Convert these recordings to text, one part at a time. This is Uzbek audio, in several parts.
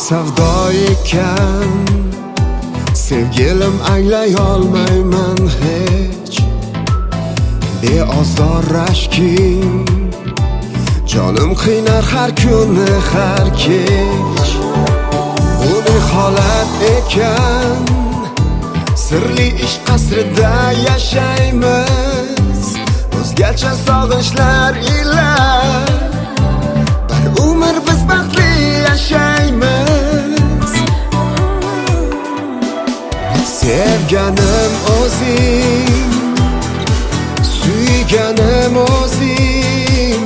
savdo ekan, sevgilim anglay olmayman hech. Beozor rashking jonim qiynar har kuni har kech. Bu bir holat ekan, sirli ishq qasrida yashaymiz, o'zgacha sog'inchlar ila bir umr biz baxtli yashaymiz. Sevganim o'zing, suyganim o'zing,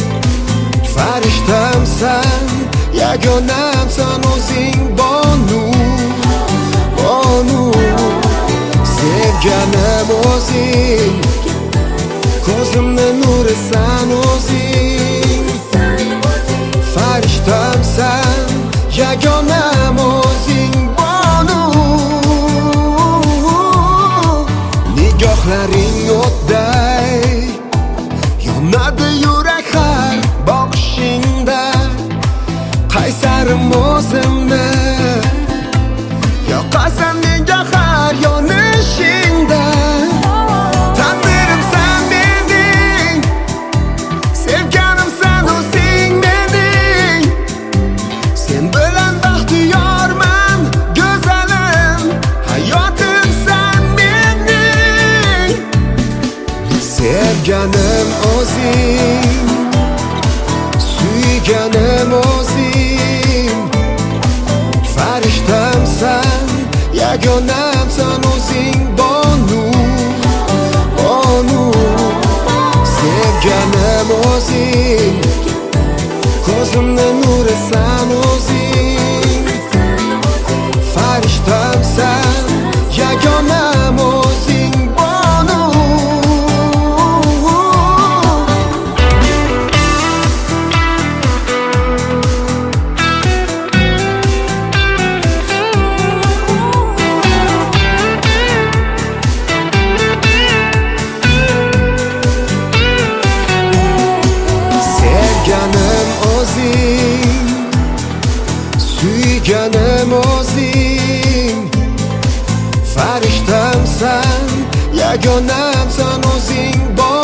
farishtamsan, yagonamsan o'zing, bonu, bonu. Sevganim o'zing, ko'zimni nurisan o'zing, farishtamsan, yagonam o'zing, bonu. Nigohlaring o'tday yonadi yurak har boqishingda. Qaysarim o'zimni, yoqasan menga har yonishingda. Taqdirimsan mening, sevganimsan o'zing mening. Sen bilan baxtiyorman, go'zalim, hayotimsan mening. Sevganim o'zing, suyganim o'zing, farishtamsan, yagonamsan o'zing, bonu, bonu. Sevganim o'zing, ko'zimni nurisan o'zing, farishtamsan, yagonam o'zing, bonu. Sevganim o'zing, suyganim o'zing, farishtamsan, yagonamsan o'zing, bor.